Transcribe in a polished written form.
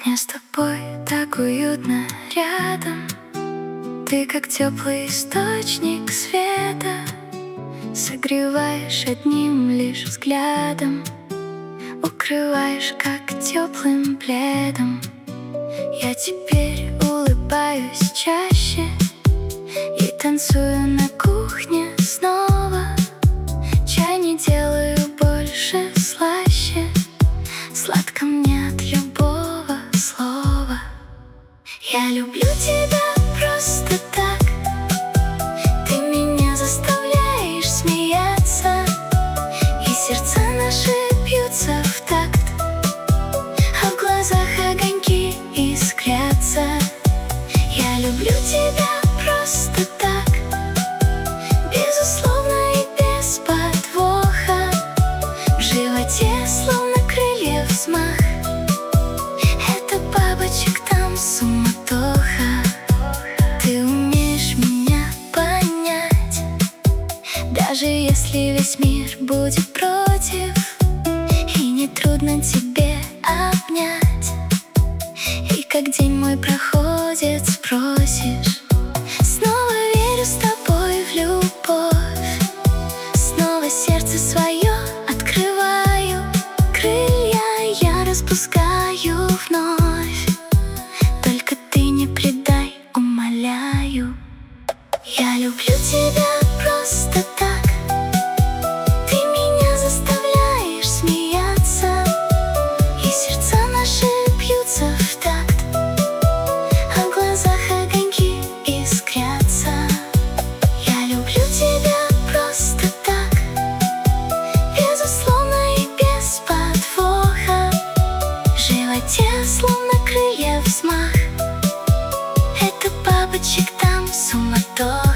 Мне с тобой так уютно рядом. Ты как теплый источник света, согреваешь одним лишь взглядом, укрываешь как теплым пледом. Я теперь улыбаюсь чаще и танцую на кухне снова. Чай не делаю больше слаще, сладко мне от любого слова. Я люблю тебя просто так. Ты меня заставляешь смеяться, и сердца наши бьются в такт, а в глазах огоньки искрятся. Я люблю тебя просто так, безусловно и без подвоха. В животе словно крыльев взмах, это бабочек там суматоха. Ты умеешь меня понять, даже если весь мир будет против, и нетрудно тебе обнять. И как день мой проходит, спросишь, снова верю с тобой в любовь. Снова сердце свое открываю, крылья я распускаю вновь. Только ты не предай, умоляю. Я люблю тебя просто так. Ты меня заставляешь смеяться, и сердца наши бьются в такт, а в глазах огоньки искрятся. Я люблю тебя просто так, безусловно и без подвоха. В животе словно крылья взмах, это бабочек там суматоха.